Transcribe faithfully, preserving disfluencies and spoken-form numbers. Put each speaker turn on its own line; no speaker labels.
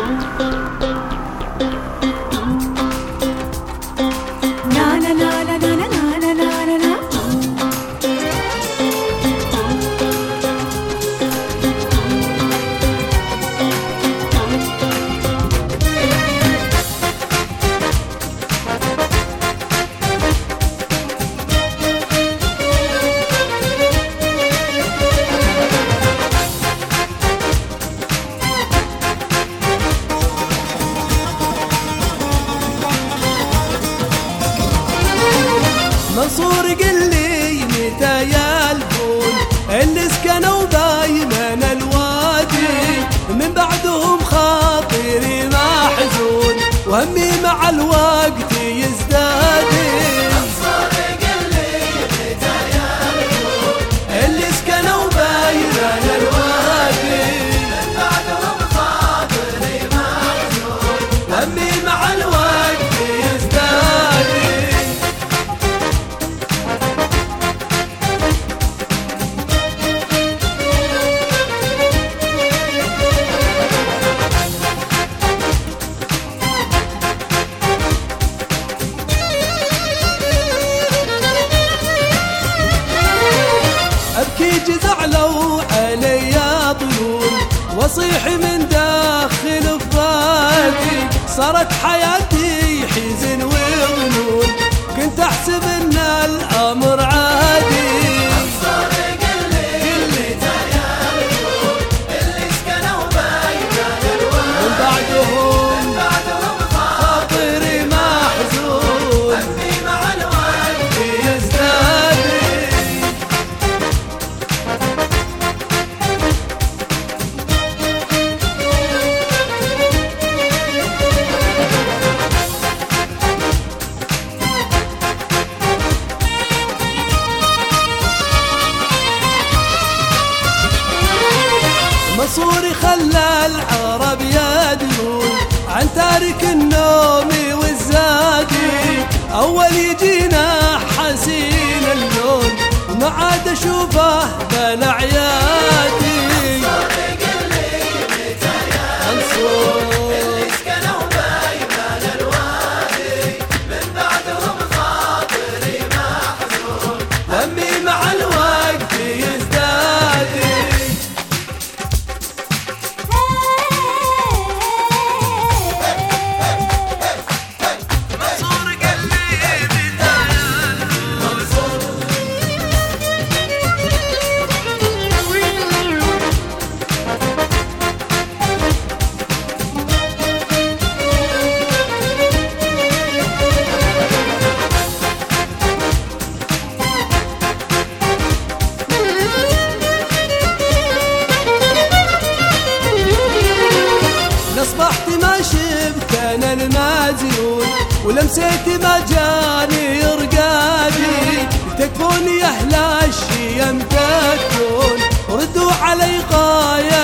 منصور قل لي متى يلقون اللي سكنوا بايمن الوادي، من بعدهم خاطري محزون وهمي مع الوقت يزداد.
منصور قل لي متى يلقون
اللي سكنوا بايمن الوادي،
من بعدهم خاطري محزون
وهمي مع الوقت يزداد. أبكي جزع لو علي طيول وصيح من داخل فؤادي، صارت حياتي حزن وغنون كنت أحسب إن الأمر عادي.
منصور قل لي متى يلقون اللي سكنوا بايمن الوادي،
من بعدهم
من بعدهم
خاطري محزون
همي مع الوقت
يزداد. منصوري خلى العرب يدلون عن تارك النوم والزادي، أول يجينا حسين اللون وما عاد أشوفه بالأعيادي.
منصور قل لي متى يلقون اللي سكنوا بايمن الوادي، من بعدهم خاطري محزون
همي مع الوقت يزداد. أصبحت ما شفت أنا المازنون ولمسيت ما جاني رقادي، تكفون يا أهل الشيم تكفون ردوا علي قاية